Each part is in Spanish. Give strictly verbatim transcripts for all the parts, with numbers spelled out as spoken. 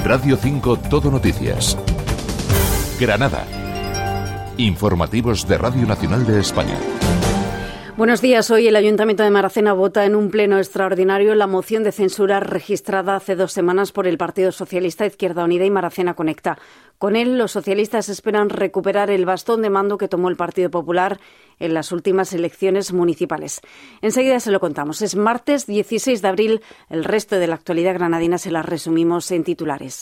Radio cinco Todo Noticias. Granada. Informativos de Radio Nacional de España. Buenos días. Hoy el Ayuntamiento de Maracena vota en un pleno extraordinario la moción de censura registrada hace dos semanas por el Partido Socialista, Izquierda Unida y Maracena Conecta. Con él, los socialistas esperan recuperar el bastón de mando que tomó el Partido Popular en las últimas elecciones municipales. Enseguida se lo contamos. Es martes dieciséis de abril. El resto de la actualidad granadina se la resumimos en titulares.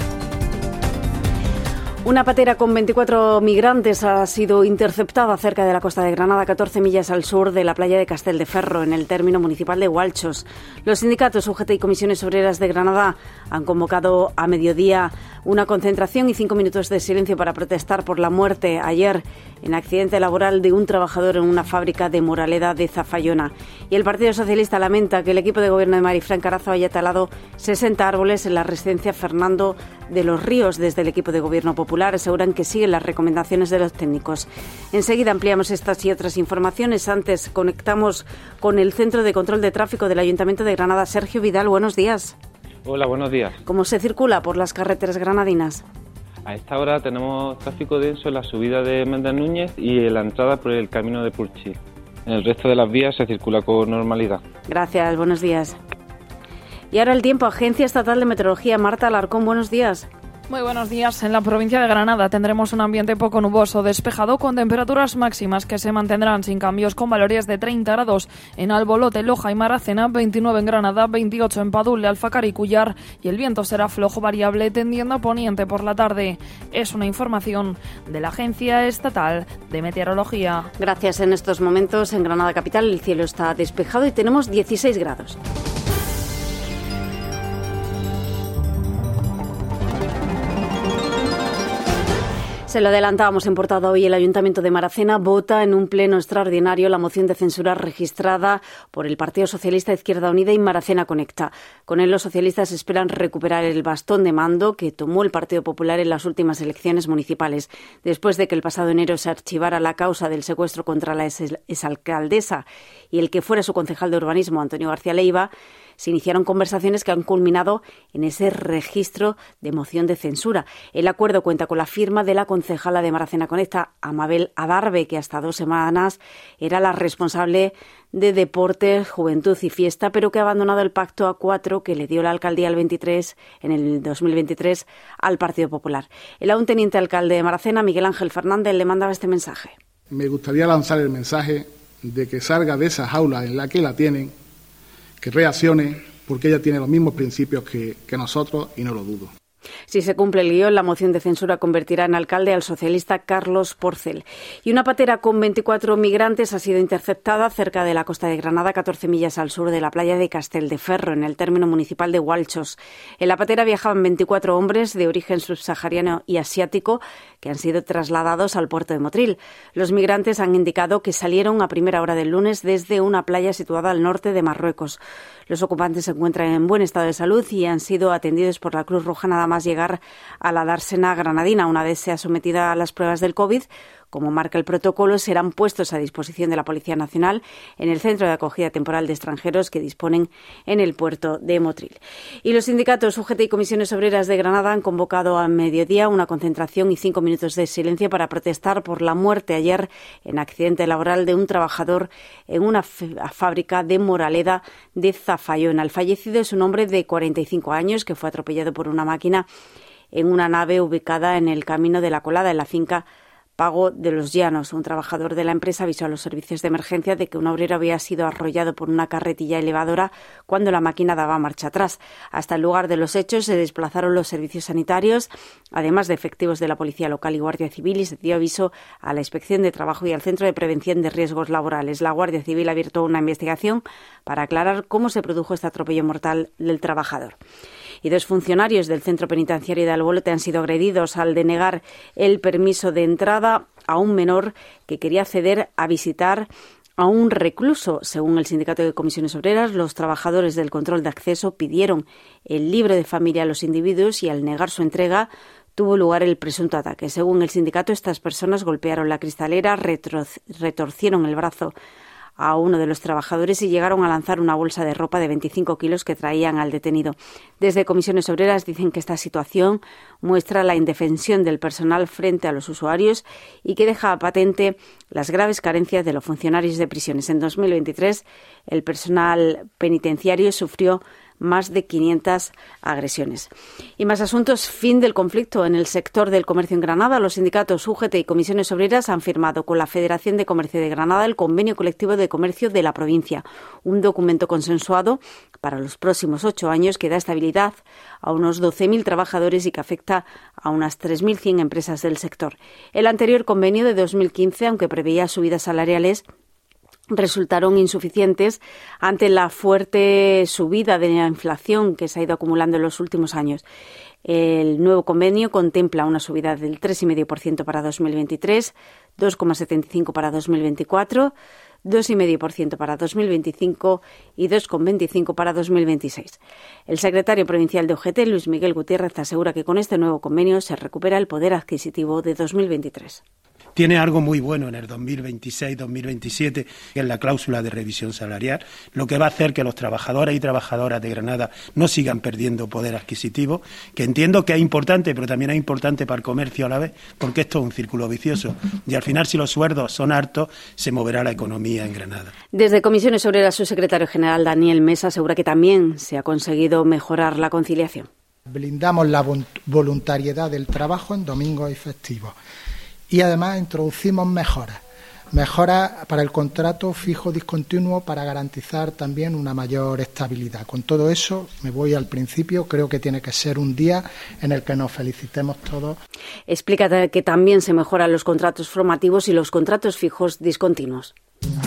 Una patera con veinticuatro migrantes ha sido interceptada cerca de la costa de Granada, catorce millas al sur de la playa de Castelldeferro, en el término municipal de Gualchos. Los sindicatos U G T y Comisiones Obreras de Granada han convocado a mediodía una concentración y cinco minutos de silencio para protestar por la muerte ayer en accidente laboral de un trabajador en una fábrica de Moraleda de Zafayona. Y el Partido Socialista lamenta que el equipo de gobierno de Marifran Carazo haya talado sesenta árboles en la residencia Fernando de los Ríos. Desde el equipo de gobierno popular aseguran que siguen las recomendaciones de los técnicos. Enseguida ampliamos estas y otras informaciones. Antes conectamos con el Centro de Control de Tráfico del Ayuntamiento de Granada. Sergio Vidal, buenos días. Hola, buenos días. ¿Cómo se circula por las carreteras granadinas? A esta hora tenemos tráfico denso en la subida de Méndez Núñez y en la entrada por el camino de Purchi. En el resto de las vías se circula con normalidad. Gracias, buenos días. Y ahora el tiempo. Agencia Estatal de Meteorología, Marta Alarcón, buenos días. Muy buenos días. En la provincia de Granada tendremos un ambiente poco nuboso, despejado, con temperaturas máximas que se mantendrán sin cambios, con valores de treinta grados en Albolote, Loja y Maracena, veintinueve en Granada, veintiocho en Padul, Alfacar y Cuyar, y el viento será flojo variable tendiendo a poniente por la tarde. Es una información de la Agencia Estatal de Meteorología. Gracias. En estos momentos en Granada capital el cielo está despejado y tenemos dieciséis grados. Se lo adelantábamos en portada hoy. El Ayuntamiento de Maracena vota en un pleno extraordinario la moción de censura registrada por el Partido Socialista, Izquierda Unida y Maracena Conecta. Con él, los socialistas esperan recuperar el bastón de mando que tomó el Partido Popular en las últimas elecciones municipales, después de que el pasado enero se archivara la causa del secuestro contra la exalcaldesa y el que fuera su concejal de urbanismo, Antonio García Leiva. Se iniciaron conversaciones que han culminado en ese registro de moción de censura. El acuerdo cuenta con la firma de la concejala de Maracena Conecta, Amabel Adarve, que hasta dos semanas era la responsable de Deportes, Juventud y Fiesta, pero que ha abandonado el pacto a cuatro que le dio la alcaldía el veintitrés, en el dos mil veintitrés al Partido Popular. El aún teniente alcalde de Maracena, Miguel Ángel Fernández, le mandaba este mensaje. Me gustaría lanzar el mensaje de que salga de esa jaula en la que la tienen, que reaccione, porque ella tiene los mismos principios que, que nosotros y no lo dudo. Si se cumple el guión, la moción de censura convertirá en alcalde al socialista Carlos Porcel. Y una patera con veinticuatro migrantes ha sido interceptada cerca de la costa de Granada, catorce millas al sur de la playa de Castelldeferro, en el término municipal de Gualchos. En la patera viajaban veinticuatro hombres de origen subsahariano y asiático que han sido trasladados al puerto de Motril. Los migrantes han indicado que salieron a primera hora del lunes desde una playa situada al norte de Marruecos. Los ocupantes se encuentran en buen estado de salud y han sido atendidos por la Cruz Roja nada más llegar a la dársena granadina. Una vez sea sometida a las pruebas del COVID, como marca el protocolo, serán puestos a disposición de la Policía Nacional en el centro de acogida temporal de extranjeros que disponen en el puerto de Motril. Y los sindicatos U G T y Comisiones Obreras de Granada han convocado a mediodía una concentración y cinco minutos de silencio para protestar por la muerte ayer en accidente laboral de un trabajador en una fábrica de Moraleda de Zafayona. El fallecido es un hombre de cuarenta y cinco años que fue atropellado por una máquina en una nave ubicada en el Camino de la Colada, en la finca Pago de los Llanos. Un trabajador de la empresa avisó a los servicios de emergencia de que un obrero había sido arrollado por una carretilla elevadora cuando la máquina daba marcha atrás. Hasta el lugar de los hechos se desplazaron los servicios sanitarios, además de efectivos de la Policía Local y Guardia Civil, y se dio aviso a la Inspección de Trabajo y al Centro de Prevención de Riesgos Laborales. La Guardia Civil ha abierto una investigación para aclarar cómo se produjo este atropello mortal del trabajador. Y dos funcionarios del centro penitenciario de Albolote han sido agredidos al denegar el permiso de entrada a un menor que quería acceder a visitar a un recluso. Según el Sindicato de Comisiones Obreras, los trabajadores del control de acceso pidieron el libro de familia a los individuos y al negar su entrega tuvo lugar el presunto ataque. Según el sindicato, estas personas golpearon la cristalera, retro- retorcieron el brazo a uno de los trabajadores y llegaron a lanzar una bolsa de ropa de veinticinco kilos que traían al detenido. Desde Comisiones Obreras dicen que esta situación muestra la indefensión del personal frente a los usuarios y que deja patente las graves carencias de los funcionarios de prisiones. En dos mil veintitrés, el personal penitenciario sufrió más de quinientas agresiones. Y más asuntos. Fin del conflicto en el sector del comercio en Granada. Los sindicatos U G T y Comisiones Obreras han firmado con la Federación de Comercio de Granada el Convenio Colectivo de Comercio de la provincia, un documento consensuado para los próximos ocho años que da estabilidad a unos doce mil trabajadores y que afecta a unas tres mil cien empresas del sector. El anterior convenio de dos mil quince, aunque preveía subidas salariales, resultaron insuficientes ante la fuerte subida de la inflación que se ha ido acumulando en los últimos años. El nuevo convenio contempla una subida del tres coma cinco por ciento para dos mil veintitrés, dos coma setenta y cinco por ciento para dos mil veinticuatro, dos coma cinco por ciento para dos mil veinticinco y dos coma veinticinco por ciento para dos mil veintiséis. El secretario provincial de U G T, Luis Miguel Gutiérrez, asegura que con este nuevo convenio se recupera el poder adquisitivo de dos mil veintitrés. Tiene algo muy bueno en el dos mil veintiséis dos mil veintisiete, que es la cláusula de revisión salarial, lo que va a hacer que los trabajadores y trabajadoras de Granada no sigan perdiendo poder adquisitivo, que entiendo que es importante, pero también es importante para el comercio a la vez, porque esto es un círculo vicioso. Y al final, si los sueldos son altos, se moverá la economía en Granada. Desde Comisiones Obreras, su secretario general, Daniel Mesa, asegura que también se ha conseguido mejorar la conciliación. Blindamos la voluntariedad del trabajo en domingos y festivos. Y además introducimos mejoras, mejoras para el contrato fijo discontinuo para garantizar también una mayor estabilidad. Con todo eso, me voy al principio, creo que tiene que ser un día en el que nos felicitemos todos. Explica que también se mejoran los contratos formativos y los contratos fijos discontinuos.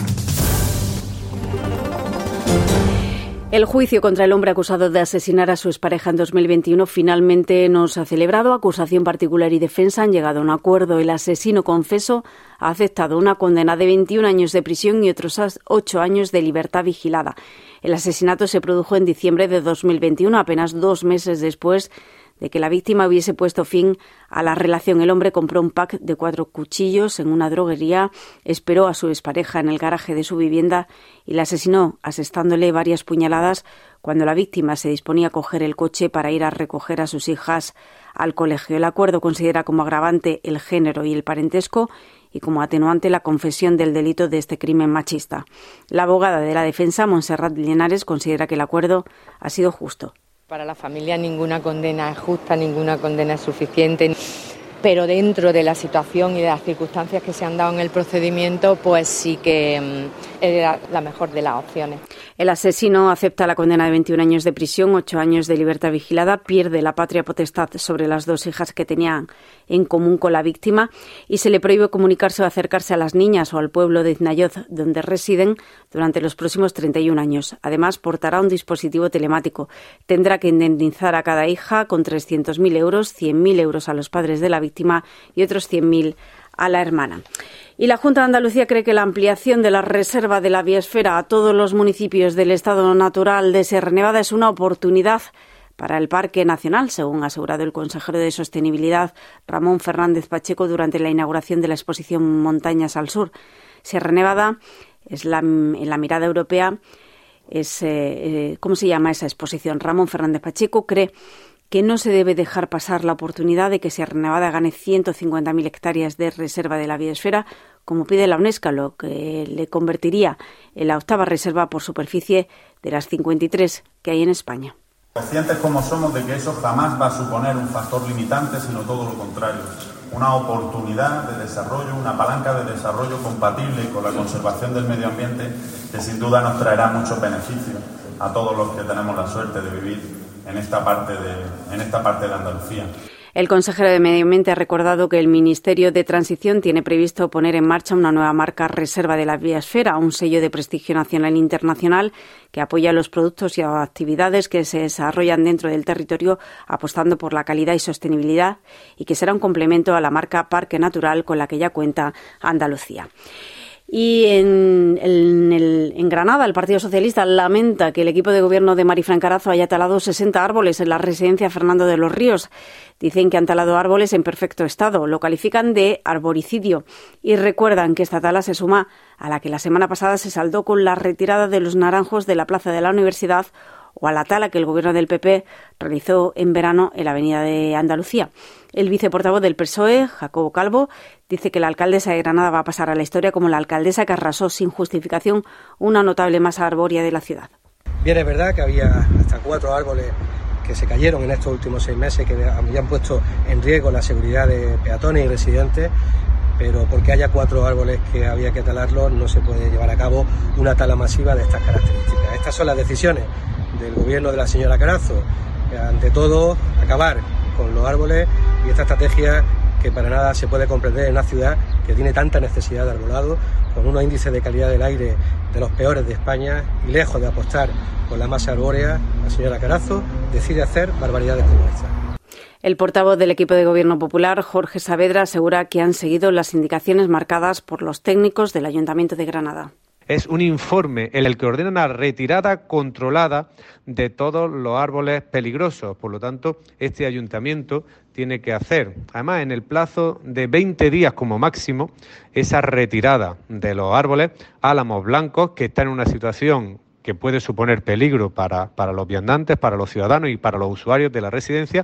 El juicio contra el hombre acusado de asesinar a su expareja en dos mil veintiuno finalmente no se ha celebrado. Acusación particular y defensa han llegado a un acuerdo. El asesino confeso ha aceptado una condena de veintiún años de prisión y otros ocho años de libertad vigilada. El asesinato se produjo en diciembre de dos mil veintiuno, apenas dos meses después de que la víctima hubiese puesto fin a la relación. El hombre compró un pack de cuatro cuchillos en una droguería, esperó a su expareja en el garaje de su vivienda y la asesinó asestándole varias puñaladas cuando la víctima se disponía a coger el coche para ir a recoger a sus hijas al colegio. El acuerdo considera como agravante el género y el parentesco y como atenuante la confesión del delito de este crimen machista. La abogada de la defensa, Montserrat Llinares, considera que el acuerdo ha sido justo. Para la familia ninguna condena es justa, ninguna condena es suficiente, pero dentro de la situación y de las circunstancias que se han dado en el procedimiento, pues sí que era la mejor de las opciones. El asesino acepta la condena de veintiún años de prisión, ocho años de libertad vigilada, pierde la patria potestad sobre las dos hijas que tenían en común con la víctima y se le prohíbe comunicarse o acercarse a las niñas o al pueblo de Iznayoz, donde residen, durante los próximos treinta y un años. Además, portará un dispositivo telemático. Tendrá que indemnizar a cada hija con trescientos mil euros, cien mil euros a los padres de la víctima y otros cien mil a la hermana. Y la Junta de Andalucía cree que la ampliación de la reserva de la biosfera a todos los municipios del estado natural de Sierra Nevada es una oportunidad para el Parque Nacional, según ha asegurado el consejero de Sostenibilidad, Ramón Fernández Pacheco, durante la inauguración de la exposición Montañas al Sur. Sierra Nevada es la, en la mirada europea, es, eh, ¿cómo se llama esa exposición? Ramón Fernández Pacheco cree que no se debe dejar pasar la oportunidad de que Sierra Nevada gane ciento cincuenta mil hectáreas de reserva de la biosfera, como pide la UNESCO, lo que le convertiría en la octava reserva por superficie de las cincuenta y tres que hay en España. Conscientes como somos de que eso jamás va a suponer un factor limitante, sino todo lo contrario, una oportunidad de desarrollo, una palanca de desarrollo compatible con la conservación del medio ambiente que sin duda nos traerá muchos beneficios a todos los que tenemos la suerte de vivir en esta parte de, en esta parte de Andalucía. El consejero de Medio Ambiente ha recordado que el Ministerio de Transición tiene previsto poner en marcha una nueva marca Reserva de la Biosfera, un sello de prestigio nacional e internacional que apoya los productos y actividades que se desarrollan dentro del territorio, apostando por la calidad y sostenibilidad, y que será un complemento a la marca Parque Natural con la que ya cuenta Andalucía. Y en, en, el, en Granada, el Partido Socialista lamenta que el equipo de gobierno de Marifran Carazo haya talado sesenta árboles en la residencia Fernando de los Ríos. Dicen que han talado árboles en perfecto estado. Lo califican de arboricidio y recuerdan que esta tala se suma a la que la semana pasada se saldó con la retirada de los naranjos de la plaza de la Universidad o a la tala que el gobierno del P P realizó en verano en la avenida de Andalucía. El viceportavoz del P S O E, Jacobo Calvo, dice que la alcaldesa de Granada va a pasar a la historia como la alcaldesa que arrasó sin justificación una notable masa arbórea de la ciudad. Bien, es verdad que había hasta cuatro árboles que se cayeron en estos últimos seis meses, que habían puesto en riesgo la seguridad de peatones y residentes, pero porque haya cuatro árboles que había que talarlos, no se puede llevar a cabo una tala masiva de estas características. Estas son las decisiones del gobierno de la señora Carazo. Ante todo, acabar con los árboles y esta estrategia que para nada se puede comprender en una ciudad que tiene tanta necesidad de arbolado, con unos índices de calidad del aire de los peores de España, y lejos de apostar por la masa arbórea, la señora Carazo decide hacer barbaridades como esta. El portavoz del equipo de Gobierno Popular, Jorge Saavedra, asegura que han seguido las indicaciones marcadas por los técnicos del Ayuntamiento de Granada. Es un informe en el que ordena una retirada controlada de todos los árboles peligrosos. Por lo tanto, este ayuntamiento tiene que hacer, además en el plazo de veinte días como máximo, esa retirada de los árboles, álamos blancos, que están en una situación que puede suponer peligro para, para los viandantes, para los ciudadanos y para los usuarios de la residencia.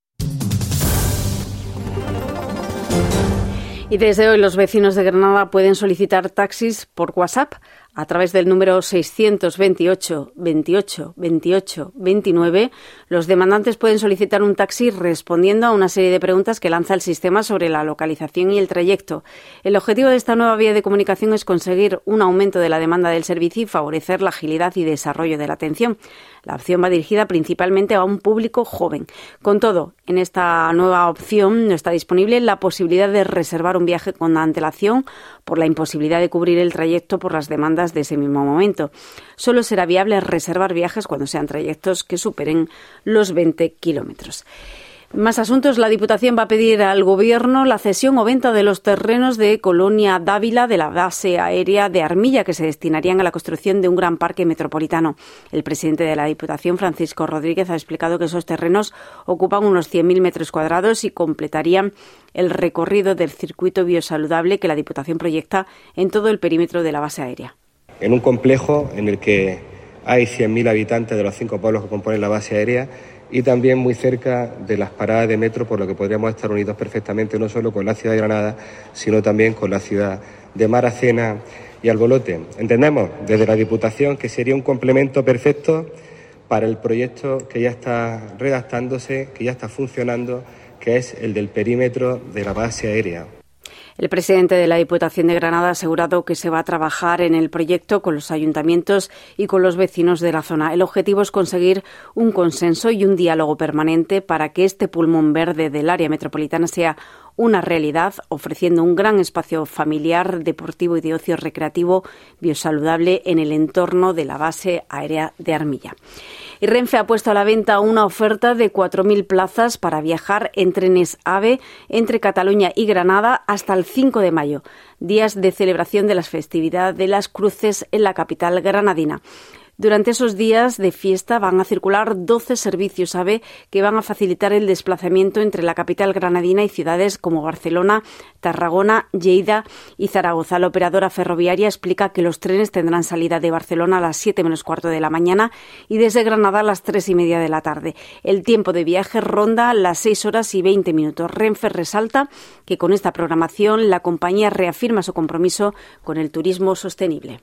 Y desde hoy los vecinos de Granada pueden solicitar taxis por WhatsApp a través del número seiscientos veintiocho veintiocho veintiocho veintinueve. Los demandantes pueden solicitar un taxi respondiendo a una serie de preguntas que lanza el sistema sobre la localización y el trayecto. El objetivo de esta nueva vía de comunicación es conseguir un aumento de la demanda del servicio y favorecer la agilidad y desarrollo de la atención. La opción va dirigida principalmente a un público joven. Con todo, en esta nueva opción no está disponible la posibilidad de reservar un viaje con antelación por la imposibilidad de cubrir el trayecto por las demandas de ese mismo momento. Solo será viable reservar viajes cuando sean trayectos que superen los veinte kilómetros. Más asuntos. La Diputación va a pedir al Gobierno la cesión o venta de los terrenos de Colonia Dávila de la base aérea de Armilla, que se destinarían a la construcción de un gran parque metropolitano. El presidente de la Diputación, Francisco Rodríguez, ha explicado que esos terrenos ocupan unos cien mil metros cuadrados y completarían el recorrido del circuito biosaludable que la Diputación proyecta en todo el perímetro de la base aérea. En un complejo en el que hay cien mil habitantes de los cinco pueblos que componen la base aérea, y también muy cerca de las paradas de metro, por lo que podríamos estar unidos perfectamente no solo con la ciudad de Granada, sino también con la ciudad de Maracena y Albolote. Entendemos desde la Diputación que sería un complemento perfecto para el proyecto que ya está redactándose, que ya está funcionando, que es el del perímetro de la base aérea. El presidente de la Diputación de Granada ha asegurado que se va a trabajar en el proyecto con los ayuntamientos y con los vecinos de la zona. El objetivo es conseguir un consenso y un diálogo permanente para que este pulmón verde del área metropolitana sea una realidad, ofreciendo un gran espacio familiar, deportivo y de ocio recreativo biosaludable en el entorno de la base aérea de Armilla. Y Renfe ha puesto a la venta una oferta de cuatro mil plazas para viajar en trenes AVE entre Cataluña y Granada hasta el cinco de mayo, días de celebración de las festividades de las Cruces en la capital granadina. Durante esos días de fiesta van a circular doce servicios AVE que van a facilitar el desplazamiento entre la capital granadina y ciudades como Barcelona, Tarragona, Lleida y Zaragoza. La operadora ferroviaria explica que los trenes tendrán salida de Barcelona a las siete menos cuarto de la mañana y desde Granada a las tres y media de la tarde. El tiempo de viaje ronda las seis horas y veinte minutos. Renfe resalta que con esta programación la compañía reafirma su compromiso con el turismo sostenible.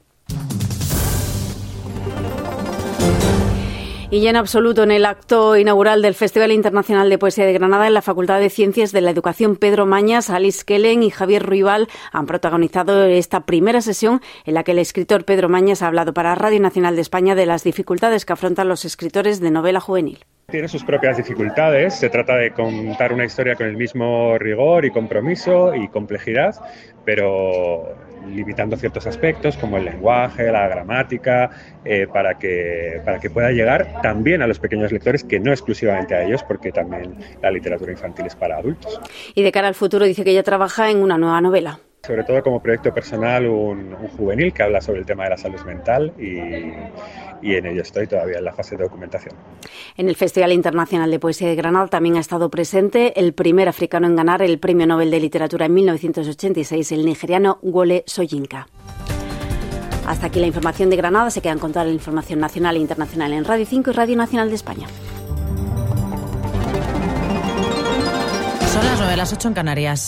Y ya en absoluto, en el acto inaugural del Festival Internacional de Poesía de Granada, en la Facultad de Ciencias de la Educación Pedro Mañas, Alice Kellen y Javier Ruibal han protagonizado esta primera sesión en la que el escritor Pedro Mañas ha hablado para Radio Nacional de España de las dificultades que afrontan los escritores de novela juvenil. Tiene sus propias dificultades, se trata de contar una historia con el mismo rigor y compromiso y complejidad, pero limitando ciertos aspectos como el lenguaje, la gramática, eh, para que, para que pueda llegar también a los pequeños lectores, que no exclusivamente a ellos, porque también la literatura infantil es para adultos. Y de cara al futuro dice que ella trabaja en una nueva novela. Sobre todo como proyecto personal, un, un juvenil que habla sobre el tema de la salud mental y, y en ello estoy todavía en la fase de documentación. En el Festival Internacional de Poesía de Granada también ha estado presente el primer africano en ganar el Premio Nobel de Literatura en mil novecientos ochenta y seis, el nigeriano Wole Soyinka. Hasta aquí la información de Granada. Se quedan con toda la información nacional e internacional en Radio cinco y Radio Nacional de España. Son las nueve, las ocho en Canarias.